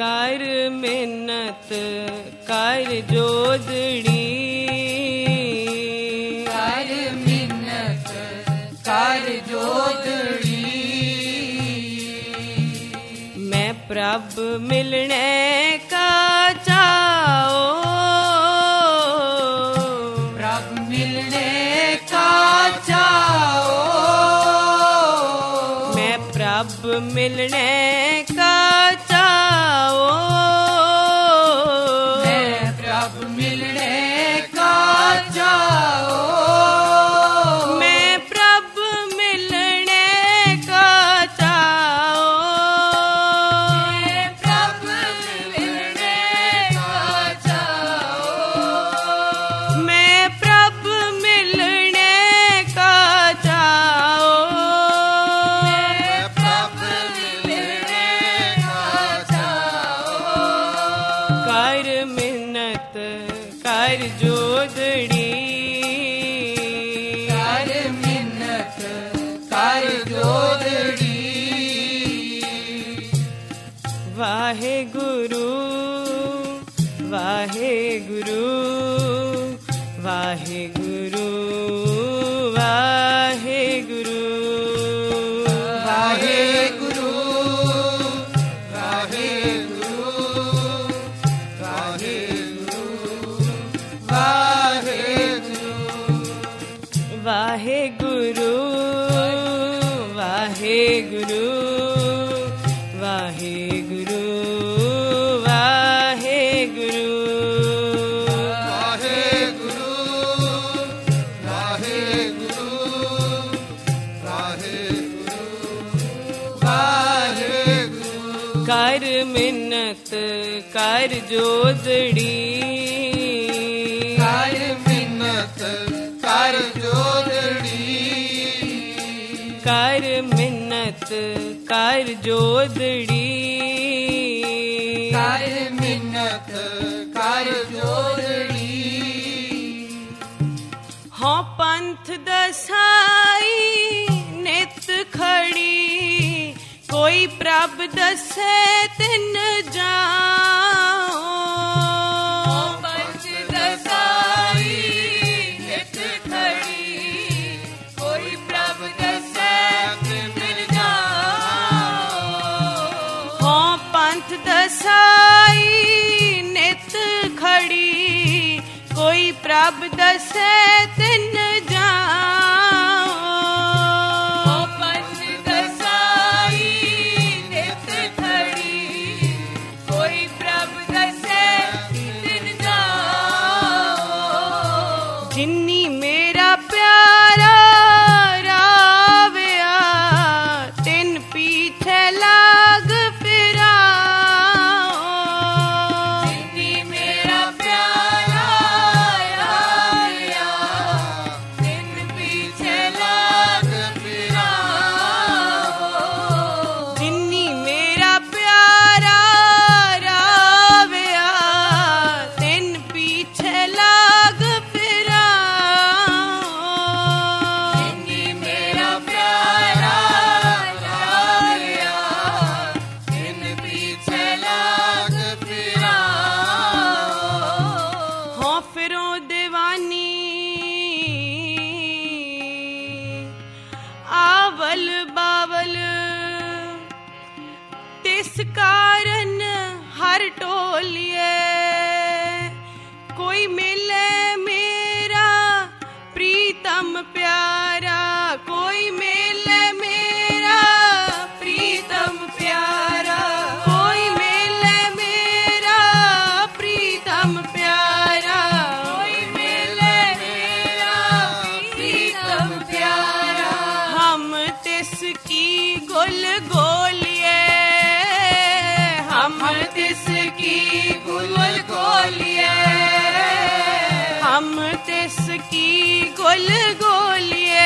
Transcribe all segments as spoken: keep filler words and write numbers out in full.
ਕਰ ਮਿਹਨਤ ਕਰ ਜੋਦੜੀ, ਕਰ ਮਿਹਨਤ ਕਰ ਜੋਦੜੀ। ਮੈਂ ਪ੍ਰਭ ਮਿਲਣੇ ਕਾ ਚਾਓ, ਪ੍ਰਭ ਮਿਲਣੇ ਕਾ ਚਾਓ। ਮੈਂ ਪ੍ਰਭ ਮਿਲਣੇ ਕਾ ਚਾਓ, ਮੈਂ ਪ੍ਰਭ ਮਿਲਣੇ ਕਾ ਚਾਓ। ਮੈਂ ਪ੍ਰਭ ਮਿਲਣੇ ਕਾ ਚਾਓ, ਮੈਂ ਪ੍ਰਭ ਮਿਲਣੇ ਕਾ ਚਾਓ। ਮੈਂ ਪ੍ਰਭ ਮਿਲਣੇ ਕਾ ਚਾਓ, ਮੈਂ ਪ੍ਰਭ ਮਿਲਣੇ ਕਾ ਚਾਓ। ਕਰ ਮਿਹਨਤ ਕਰ ਜੋਦੜੀ, ਕਰ ਮਿਹਨਤ ਕਰ ਜੋਦੜੀ। ਵਾਹਿਗੁਰੂ ਵਾਹਿਗੁਰੂ ਵਾਹਿਗੁਰੂ ਵਾਹਿਗੁਰੂ ਵਾਹਿਗੁਰੂ ਵਾਹਿਗੁਰੂ ਵਾਹਿਗੁਰੂ ਵਾਹਿਗੁਰੂ। ਵਾਹਿਗੁਰੂ ਵਾਹਿਗੁਰੂ ਵਾਹਿਗੁਰੂ ਵਾਹਿਗੁਰੂ ਕਰ ਮਿਹਨਤ ਕਰ ਜੋਦੜੀ, ਕਰ ਮਿਹਨਤ ਕਰ ਜੋਦੜੀ। ਕਰ ਮਿਹਨਤ ਕਰ ਜੋਦੜੀ, ਕਰ ਮਿਹਨਤ ਕਰ ਜੋਦੜੀ। ਹਾਂ ਪੰਥ ਦਸਾਈ ਨਿਤ ਖੜੀ, ਕੋਈ ਪ੍ਰਭ ਦਸੇ ਤਿਨ ਜਾਓ। ਪੰਥ ਦਸਾਈ ਨਿਤ ਖੜੀ, ਕੋਈ ਪ੍ਰਭ ਦਸੈ ਤਿਨ ਜਾਓ। ਹਾਂ ਪੰਥ ਦਸਾਈ ਨਿਤ ਖੜੀ, ਕੋਈ ਪ੍ਰਭ ਦਸੇ ਤਿਨ ਜਾਓ। ਪੰਥ ਦਸਾਈ ਨਿਤ ਖੜੀ, ਕੋਈ ਪ੍ਰਭ ਦਸੈ ਤਿਨ ਜਾਓ। ਜਿਨੀ ਮੇਰਾ ਪਿਆਰਾ ਰਾਵਿਆ, ਤਿਨ ਪੀਛੇ ਲਾਗ ਫਿਰਾਓ। ਜਿਨੀ ਮੇਰਾ ਪਿਆਰਾ ਆਇਆ, ਤਿਨ ਪਿਛੇ ਲਾਗ ਫਿਰਾਓ। ਜਿਨੀ ਮੇਰਾ ਪਿਆਰਾ ਰਾਵਿਆ, ਤਿਨ ਪੀਛੇ ਲਾਗ ਫਿਰਾਓ। ਜਿਨੀ ਮੇਰਾ ਪਿਆਰਾ ਆਇਆ, ਤਿਨ ਪਿਛੇ ਲਾਗ ਫਿਰਾਓ। ਹਾਂ ਫਿਰੋਂ ਦੀਵਾਨੀ ਆਵਲ ਬਾਵਲ, ਤਿਸ ਕਾਰਨ ਹਰ ਟੋਲੀਏ। ਕੋਈ ਮਿਲੇ ਮੇਰਾ ਪ੍ਰੀਤਮ ਪਿਆਰਾ, ਕੋਈ ਮਿਲੇ ਮੇਰਾ ਪ੍ਰੀਤਮ ਪਿਆਰਾ, ਕੋਈ ਮਿਲੇ ਮੇਰਾ ਪ੍ਰੀਤਮ ਪਿਆਰਾ, ਕੋਈ ਮਿਲੇ ਮੇਰਾ ਪ੍ਰੀਤਮ ਪਿਆਰਾ। ਹਮ ਤਿਸ ਕੀ ਗੁਲ ਗੋਲੀਏ, ਹਮ ਤਿਸ ਕੀ ਗੁਲ ਗੋਲੀਏ, ਹਮ ਤਿਸ ਕੀ ਗੁਲ ਗੋਲੀਏ।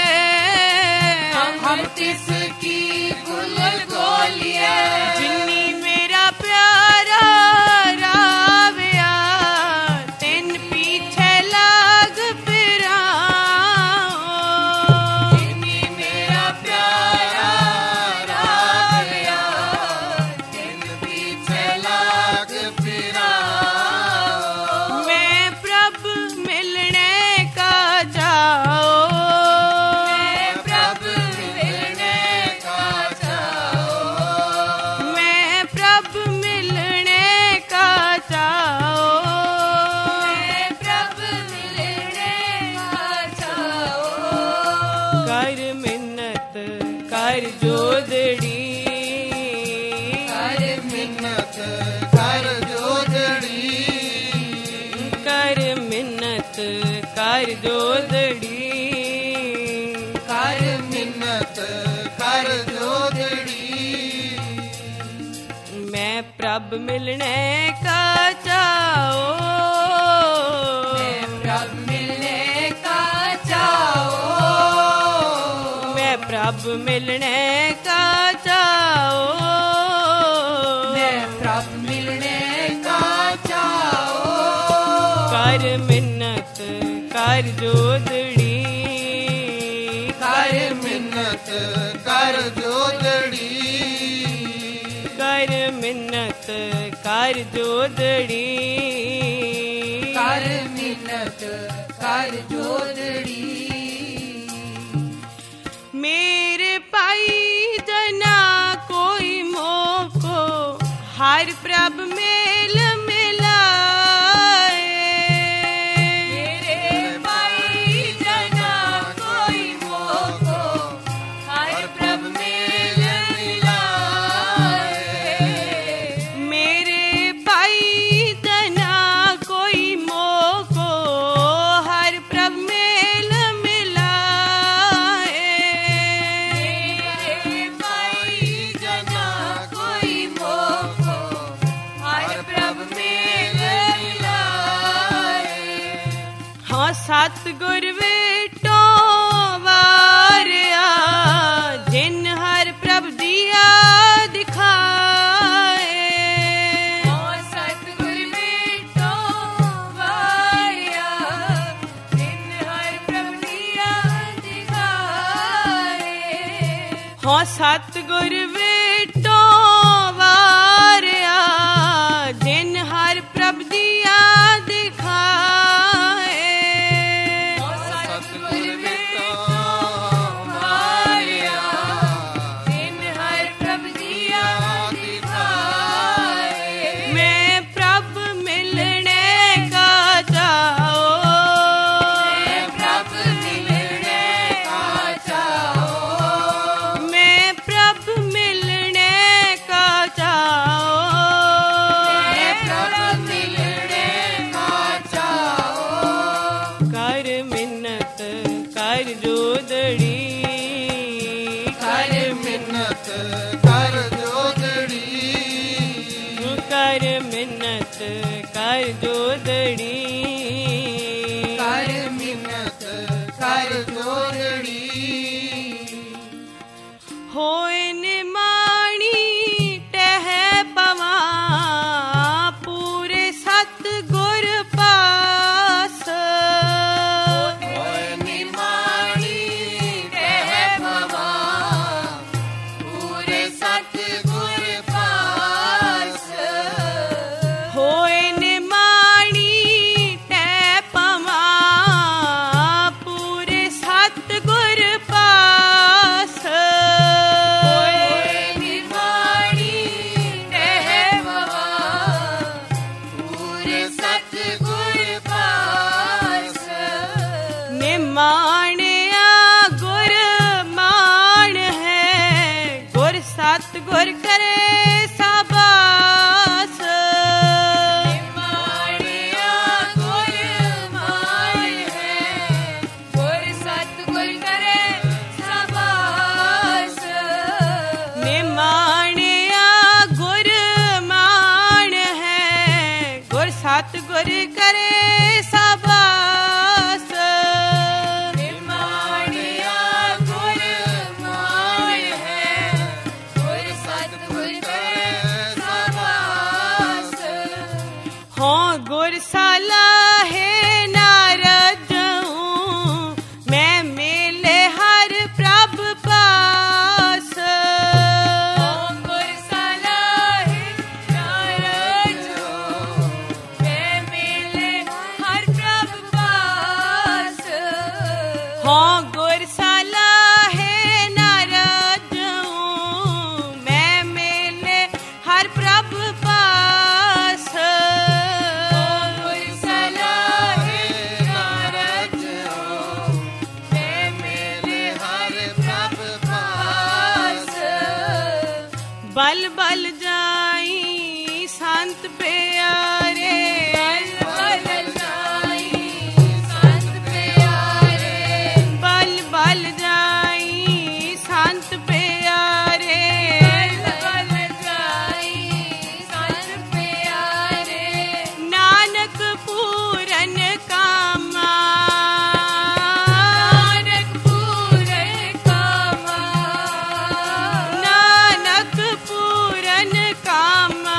ਹਮ ਤਿਸ ਕੀ ਗੁਲ ਗੋਲੀਏ। ਜਿਨੀ ਮੇਰਾ ਪਿਆਰਾ ਰਾਵਿਆ, ਤਿਨ ਪੀਛੇ ਲਾਗ ਫਿਰਾਓ। ਜਿਨੀ ਮੇਰਾ ਪਿਆਰਾ ਆਇਆ, ਤਿਨ ਪਿਛੇ ਜੋਦੜੀ ਕਰ ਮਿੰਨਤ ਕਰ ਜੋਦੜੀ ਕਰ ਮਿੰਨਤ ਕਰ ਜੋਦੜੀ ਕਰ ਮਿੰਨਤ ਕਰ ਜੋਦੜੀ ਮੈਂ ਪ੍ਰਭ ਮਿਲਣੇ ਕਾ ਚਾਓ ਮੈਂ ਪ੍ਰਭ ਮਿਲਣੇ ਕਾ ਚਾਓ ਮੈਂ ਪ੍ਰਭ ਮਿਲਣੇ ਕਾ ਚਾਓ ਮੈਂ ਪ੍ਰਭ ਮਿਲਣੇ ਕਾ ਚਾਓ ਕਰ ਮਿੰਨਤ ਕਰ ਜੋਦੜੀ ਕਰ ਮਿੰਨਤ ਕਰ ਜੋਦੜੀ ਕਰ ਮਿੰਨਤ ਕਰ ਜੋਦੜੀ ਕਰ ਮਿੰਨਤ ਕਰ ਜੋਦੜੀ मेरे भाई जना कोई मोको हर प्रभ मेल मिलाए मेरे भाई जना कोई मोको हर प्रभ मेल मिलाए मेरे भाई जना कोई मोको हर प्रभ मेल मिलाए मेरे भाई जना कोई मोको हर प्रभ मेल मिलाए हाँ सतगुर वेटो वारिया जिन हर प्रभ दिया दिखाए ओ सतगुर बेटो वारिया जिन हर प्रभ दिया दिखाए हाँ सतगुर वेटो वारिया जिन हर प्रभ दिया दिखाए ओ सतगुर बेटो वारिया जिन हर प्रभ दिया दिखाए मैं प्रभ मिलने का चाओ मैं प्रभ मिलने का चाओ मैं प्रभ मिलने का चाओ मैं प्रभ मिलने का चाओ कर मिन्नत कर जोदड़ी कर मिन्नत कर जोदड़ी कर मिन्नत कर जोदड़ी कर मिन्नत कर जोदड़ी होए निमाणी टह पवा पूरे सतगुर पास होए निमाणी टह पवा पूरे सतगुर पास होए निमाणी टह पवा पूरे सतगुर पास होए निमाणी टह पवा पूरे सतगुर पास निमाणिया गुर मान है गुर सतगुर करे साबास निमाणिया गुर मान है गुर सतगुर करे सबास निमाणिया गुर मान है गुर सतगुर करे साबास निमाणिया गुर मान है गुर सतगुर करे सबास हाँ गुर साला है नारद हूँ मैं मेले हर प्रभ पास गुर सलाह नारद मैं मिले बल बल जाई संत प्यारे, बल बल जाई संत प्यारे, बल बल जाई संत प्यारे, बल बल जाई संत प्यारे, नानक पूरन कामा, नानक पूरन कामा, नानक पूरन कामा,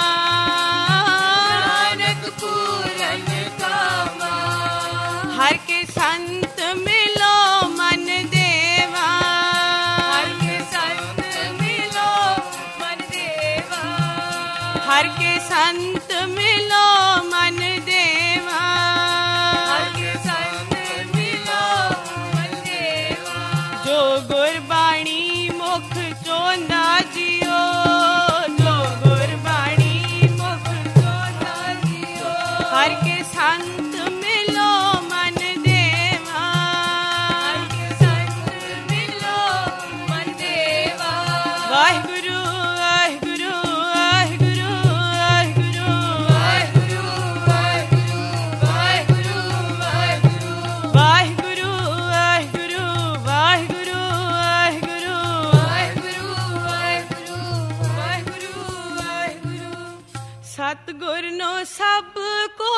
नानक पूरन कामा, हर के संत मिलो मन देवा, हर के संत मिलो मन देवा, हर के संत मिलो मन देवा, हर के संत मिलो मन देवा, जो गुरबाणी मुख चोंदा जियो, जो गुरबाणी मुख चोंदा जियो, हर के संत मिलो मन देवा, हर के संत मिलो मन देवा, वाहिगुरु वाहिगुरु वाहिगुरु वाहिगुरु वाहिगुरु वाहिगुरु वाहिगुरु वाहिगुरु, वाहिगुरु वाहिगुरु वाहिगुरु वाहिगुरु वाहिगुरु वाहिगुरु वाहिगुरु वाहिगुरु, सतगुर नो सब को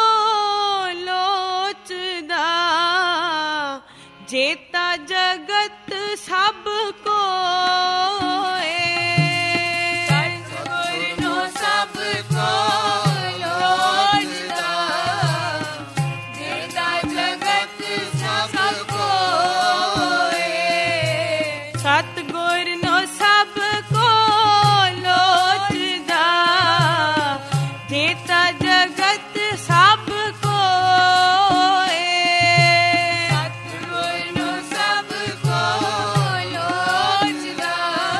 लोचदा, जेता जगत सब कोए, सतगुर नो सब को लोचदा, जेता जगत सब कोए, सतगुर नो सब को लोचदा, जेता जगत सब कोए, सतगुर नो सब को लोचदा,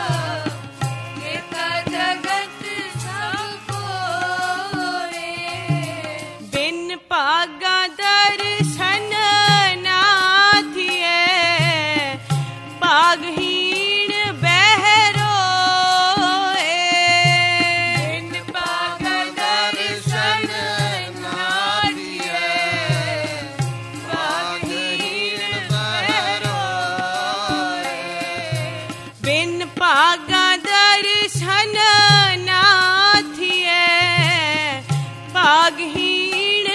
जेता जगत सब कोए, बिन भागा दर्शन ना थिए, भागहीन बहरोए, बिन भागा दर्शन ना दिए, भागहीन बहरोए, बिन भागा दर्शन ना थिए, भागहीन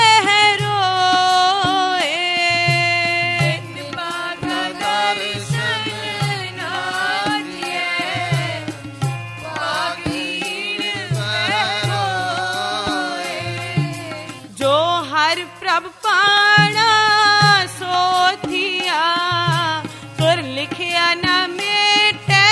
बहरोए, बिन भागा दर्शन ना दिए, भागहीन बहरोए, जो हर प्रभ पाना सोथिया, तुर लिखिया न मेटे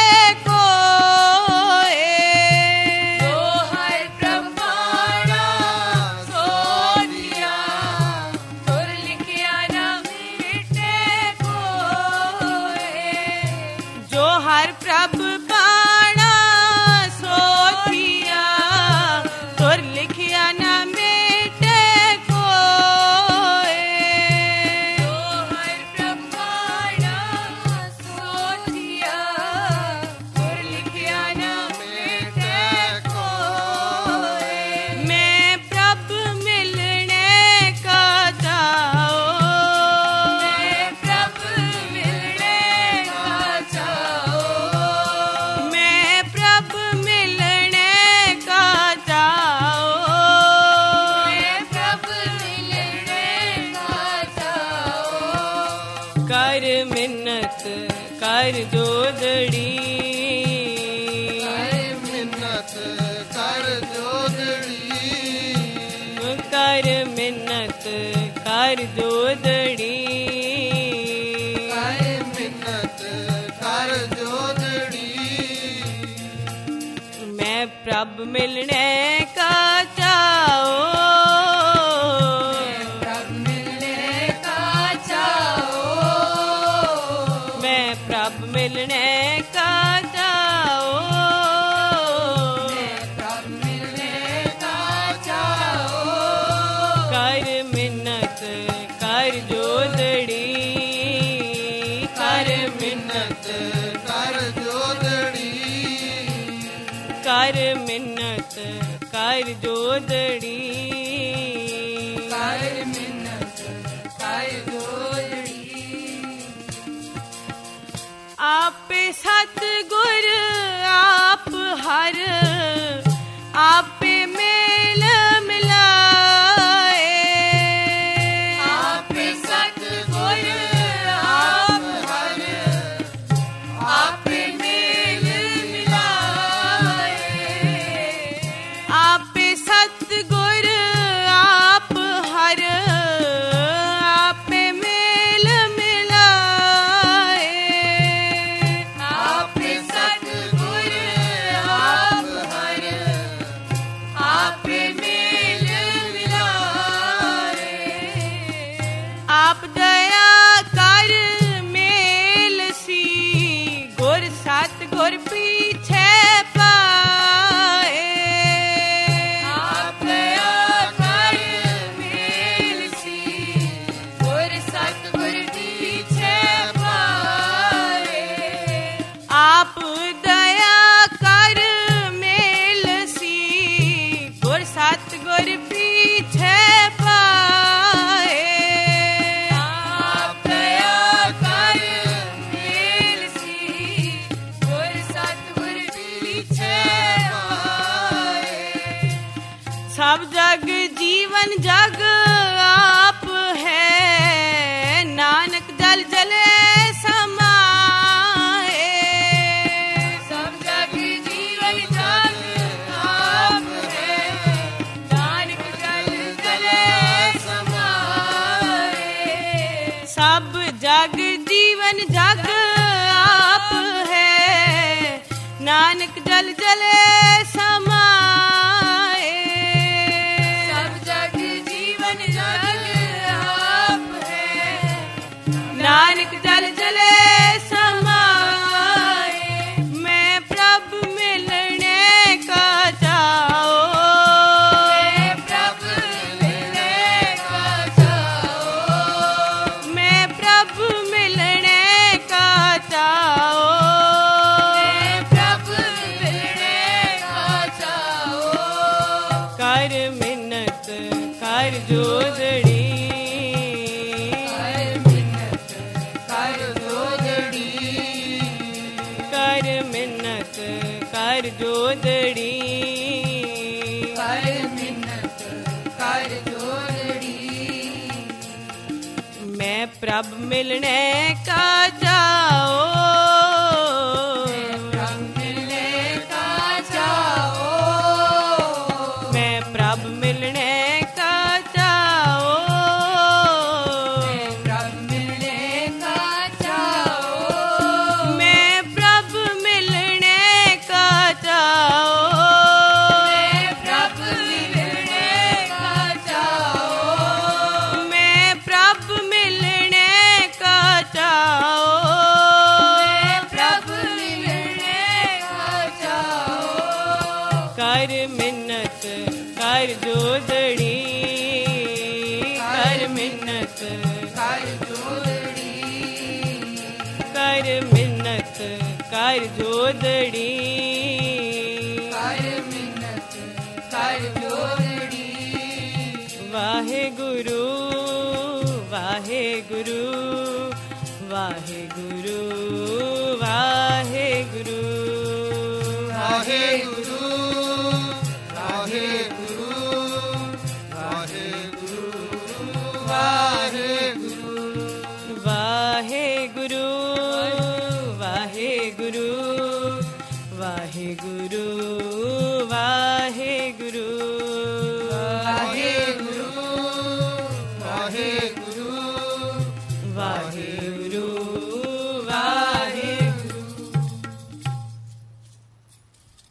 कोए, जो हर प्रभाणा सोधिया, तुर लिखिया न मिटे कोए, जो हर प्रभ पाना सोथिया, तुर लिखिया न मेटे कोए, जो हर प्रभाणा सोधिया, तुर लिखिया न मिटे कोए, मैं प्रभ मिलने का जाओ, मैं प्रभ मिलने का चाओ, मैं प्रभ मिलने का जाओ, मैं प्रभ मिलने का चाओ, कर मिन्नत कर जोदड़ी, कर मिन्नत कर जोदड़ी, कर मिन्नत कर जोदड़ी, कर मिन्नत कर जोदड़ी, मैं प्रभ मिलने का चाओ, प्रभ मिलने का चाओ, मैं प्रभ मिलने का चाओ, प्रभ मिलने का चाओ, कर मिन्नत कर जोदड़ी, कर मिन्नत कर जोदड़ी, ਕਰ ਮਿੰਨਤ ਕਰ ਜੋਦੜੀ, ਕਰ ਮਿੰਨਤ ਕਰ ਜੋਦੜੀ। ਆਪੇ ਸਤਿਗੁਰ ਆਪ ਹਰ, ਆਪੇ ਮੇਲ ਮਿਲਾਏ। ਆਪੇ ਸਤਿਗੁਰ ਆਪ ਹਰ, ਆਪੇ ਮੇਲ ਮਿਲਾਏ। ਆਪੇ ਸਤਿਗੁਰ ਆਪ ਹਰ, ਆਪੇ ਮੇਲ ਮਿਲਾਏ। ਆਪੇ ਸਤਿਗੁਰ ਆਪ ਹਰ, ਆਪੇ ਮੇਲ ਮਿਲਾਏ। ਆਪ ਦਇਆ ਕਰ ਮੇਲ ਸੀ, ਗੁਰ ਸਤਿਗੁਰ ਪੀਛੇ ਪਾਏ। ਆਪ ਦਇਆ ਕਰ ਮੇਲ ਸੀ, ਗੁਰ ਸਤਿਗੁਰ ਪੀਛੇ ਪਾਏ। ਆਪ ਦਇਆ ਕਰ ਮੇਲ ਸੀ, ਗੁਰ ਸਤਿਗੁਰ ਪੀਛੇ ਪਾਏ। ਆਪ ਦਇਆ ਕਰ ਮੇਲ ਸੀ, ਗੁਰ ਸਤਿਗੁਰ ਪੀਛੇ ਪਾਏ। ਸਭ ਜਗ ਜੀਵਨ ਜਗ ਆਪ ਹੈ, ਨਾਨਕ ਜਲ ਜਲੇ ਸਮਾਏ। ਸਭ ਜਗ ਜੀਵਨ ਜਗ ਆਪ ਹੈ, ਨਾਨਕ ਜਲ ਜਲੇ ਸਮਾਏ। ਸਭ ਜਗ ਜੀਵਨ ਜਗ ਆਪ ਹੈ, ਨਾਨਕ ਜਲ ਜਲੇ ਸਮਾਏ। ਸਭ ਜਗ ਜੀਵਨ ਜਗ ਆਪ ਹੈ, ਨਾਨਕ ਜਲ ਜਲੇ ਸਮਾਏ। ਮੈਂ ਪ੍ਰਭ ਮਿਲਣੇ ਕਾ ਚਾਓ, ਮੈਂ ਪ੍ਰਭ ਮਿਲਣੇ ਕਾ ਚਾਓ। ਮੈਂ ਪ੍ਰਭ ਮਿਲਣੇ ਕਾ ਚਾਓ। ਮੈਂ ਪ੍ਰਭ ਮਿਲਣੇ ਕਾ ਚਾਓ। ਕਰ ਮਿੰਨਤ ਕਰ ਜੋਦੜੀ, ਕਰ ਮਿੰਨਤ ਕਰ ਜੋਦੜੀ। ਕਰ ਮਿੰਨਤ ਕਰ ਜੋਦੜੀ। ਕਰ ਮਿੰਨਤ ਕਰ ਜੋਦੜੀ। ਮੈਂ ਪ੍ਰਭ ਮਿਲਣੇ ਕਾ ਚਾਓ, ਪ੍ਰਭ ਮਿਲਣੇ ਕਾ ਚਾਓ। ਮੈਂ ਪ੍ਰਭ ਮਿਲਣੇ ਕਾ ਚਾਓ। ਪ੍ਰਭ ਮਿਲਣੇ ਕਾ ਚਾਓ। ਮੈਂ ਪ੍ਰਭ ਮਿਲਣੇ ਕਾ ਚਾਓ। ਮੈਂ ਪ੍ਰਭ ਮਿਲਣੇ ਕਾ ਚਾਓ। ਮੈਂ ਪ੍ਰਭ ਮਿਲਣੇ ਕਾ ਚਾਓ। ਮੈਂ ਪ੍ਰਭ ਮਿਲਣੇ ਕਾ ਚਾਓ। ਕਰ ਮਿੰਨਤ ਕਰ ਜੋਦੜੀ, ਕਰ ਮਿੰਨਤ ਕਰ ਜੋਦੜੀ। ਕਰ ਮਿੰਨਤ ਕਰ ਜੋਦੜੀ। ਕਰ ਮਿੰਨਤ ਕਰ ਜੋਦੜੀ। ਵਾਹਿਗੁਰੂ ਵਾਹਿਗੁਰੂ ਵਾਹਿਗੁਰੂ ਵਾਹਿਗੁਰੂ ਵਾਹਿਗੁਰੂ ਵਾਹਿਗੁਰੂ ਵਾਹਿਗੁਰੂ ਵਾਹਿਗੁਰੂ ਵਾਹਿਗੁਰੂ ਵਾਹਿਗੁਰੂ ਵਾਹਿਗੁਰੂ